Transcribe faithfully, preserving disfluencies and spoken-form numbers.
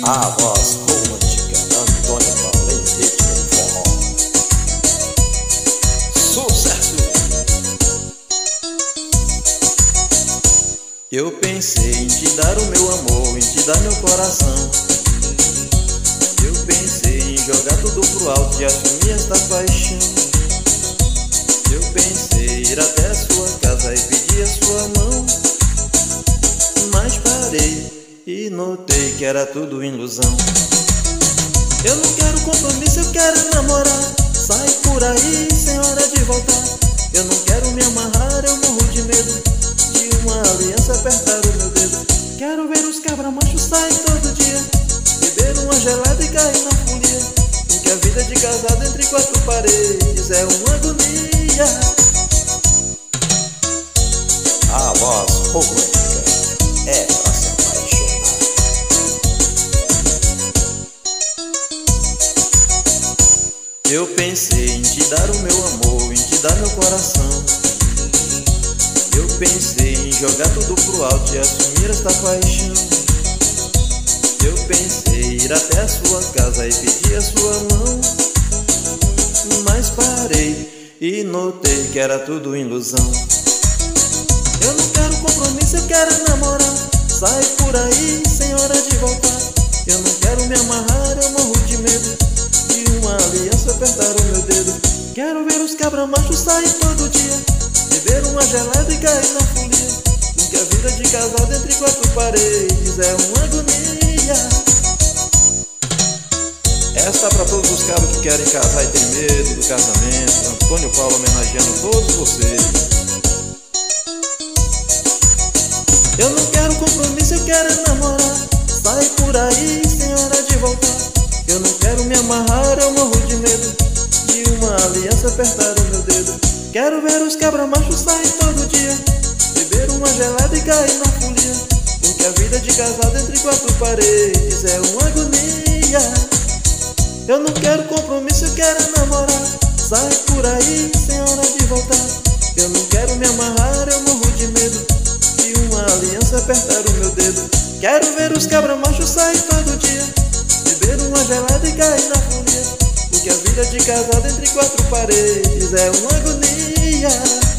A voz romântica, Antônio Paulo em ritmo de forró. Sucesso! Eu pensei em te dar o meu amor, em te dar meu coração. Eu pensei em jogar tudo pro alto e assumir esta paixão. Eu pensei em ir até a sua casa e pedir a sua mão, mas parei e notei que era tudo ilusão. Eu não quero compromisso, eu quero namorar. Sai por aí sem hora de voltar. Eu não quero me amarrar, eu morro de medo de uma aliança apertar o meu dedo. Quero ver os cabra-machos sair todo dia, beber uma gelada e cair na folia, porque a vida de casado entre quatro paredes é uma agonia. A voz romântica é pra se apaixonar. Eu pensei em te dar o meu amor, em te dar meu coração. Eu pensei em jogar tudo pro alto e assumir esta paixão. Eu pensei em ir até a sua casa e pedir a sua mão, mas parei e notei que era tudo ilusão. Eu não quero compromisso, eu quero namorar. Sai por aí sem hora de voltar. Eu não quero me amarrar, eu morro de medo de uma aliança apertar o meu dedo. Quero ver os cabra-machos sair todo dia, beber uma gelada e cair na folia, porque a vida de casado entre quatro paredes é uma agonia. Esta pra todos os cabos que querem casar e tem medo do casamento. Antônio Paulo homenageando todos vocês. Eu não quero compromisso, eu quero namorar. Sai por aí sem hora de voltar. Eu não quero me amarrar, eu morro de medo de uma aliança apertar o meu dedo. Quero ver os cabra-machos sair todo dia, beber uma gelada e cair na folia, porque a vida de casado entre quatro paredes é uma agonia. Eu não quero compromisso, eu quero namorar. Sai por aí sem hora de voltar. Eu não quero me amarrar, eu morro de medo de uma aliança apertar o meu dedo. Quero ver os cabra-machos sair todo dia, beber uma gelada e cair na folia, porque a vida de casado entre quatro paredes é uma agonia.